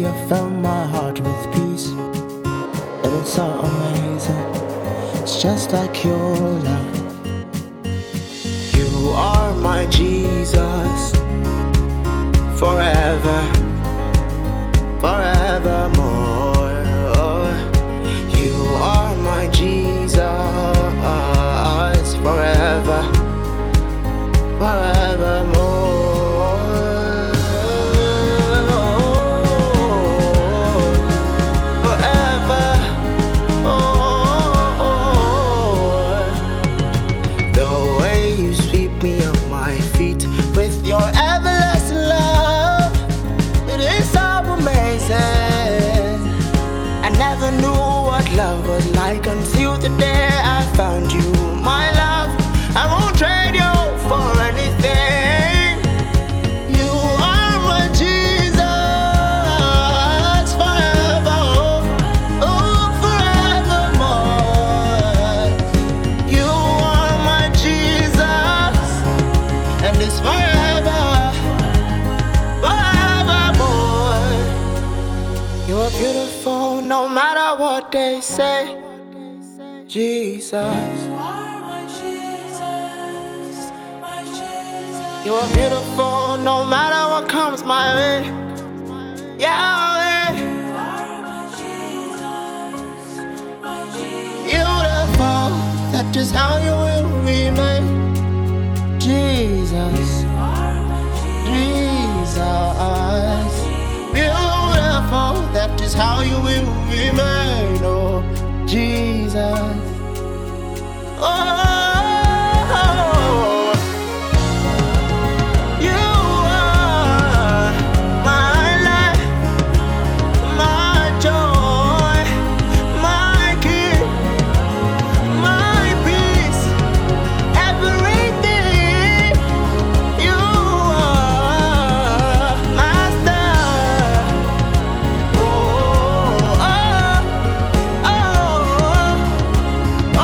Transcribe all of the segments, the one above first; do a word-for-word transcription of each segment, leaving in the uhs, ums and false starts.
you fill my heart with peace. It is so amazing. It's just like your love. You are my Jesus, forever, forevermore. You are my Jesus, forever, forevermore. Forever, oh, the way you sweep me off my feet with your everlasting love, it is so amazing. I never knew what love was like until the day I found you. My love, I won't trade you for anything. You are my Jesus, forever, oh, forevermore. You are my Jesus, and it's forever, forevermore. You are beautiful no matter what they say. Jesus, you are beautiful no matter what comes my way. Yeah, beautiful, that is how you will remain. Jesus, Jesus, beautiful, that is how you will remain. Oh, Jesus. Oh, you are my life, my joy, my king, my peace, everything. You are master. Oh, oh, oh, oh.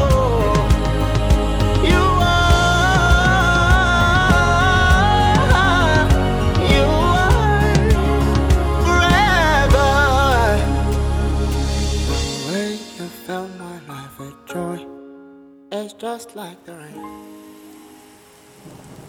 You are, you are forever. The way you fill my life with joy, it's just like the rain.